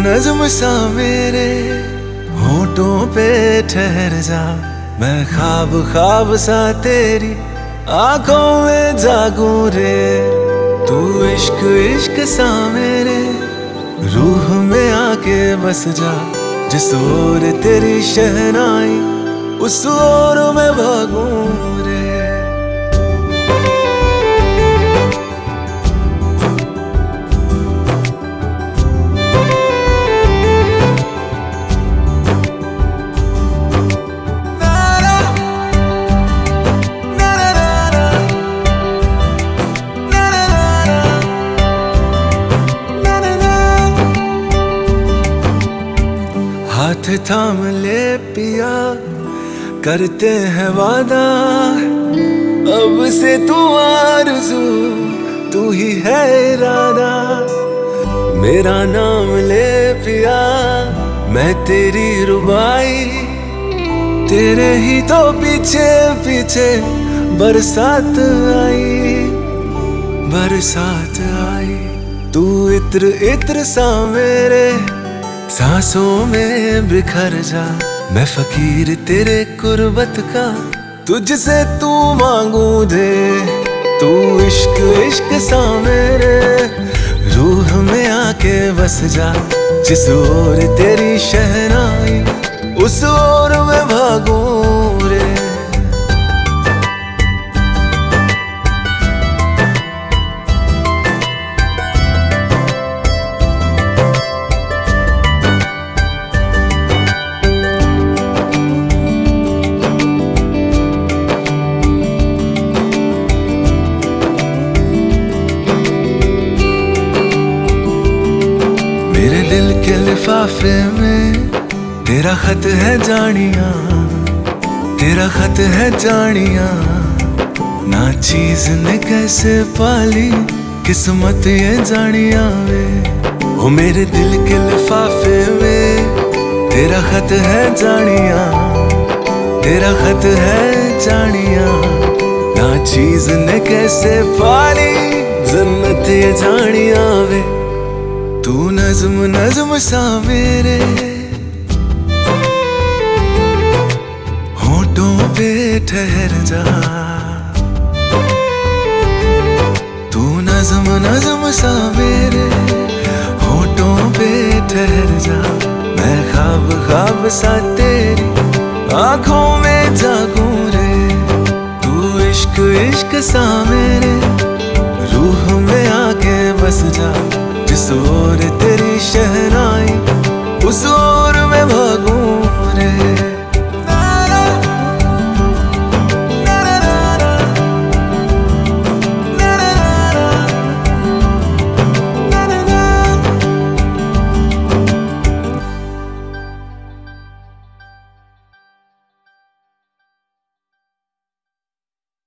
नज्म सा मेरे होठों पे ठहर जा, मैं ख्वाब ख्वाब सा तेरी आंखों में जागूं रे। तू इश्क इश्क सा मेरे रूह में आके बस जा, जिस ओर तेरी शहनाई उस ओर मैं भागूं रे। हाथ थाम ले पिया, करते हैं वादा, अब से तू आरज़ू तू ही है इरादा। मेरा नाम ले पिया, मैं तेरी रुबाई, तेरे ही तो पीछे पीछे बरसात आई, बरसात आई। तू इत्र इत्र सा मेरे सांसों में बिखर जा, मैं फकीर तेरे कुर्बत का, तुझसे तू मांगू दे। तू इश्क इश्क सा मेरे रूह में आके बस जा, जिस ओर तेरी शहनाई उस ओर मैं भागूं रे। मेरे दिल के लिफाफे में तेरा खत है जानिया, तेरा खत है जानिया। ना चीज ने कैसे पाली किस्मत ये जानिया वे। ओ मेरे दिल के लिफाफे में तेरा खत है जानिया, तेरा खत है जानिया। ना चीज ने कैसे पाली जन्नत ये जानिया वे। तू नज्म नज्म सा मेरे होठों पे ठहर जा, तू नज्म नज्म सा मेरे होठों पे ठहर जा। मैं ख्वाब ख्वाब सा तेरी आंखों में जागूं रे। तू इश्क इश्क सा मेरे रूह में आके बस जा, जिस ओर तेरी शहनाई उस ओर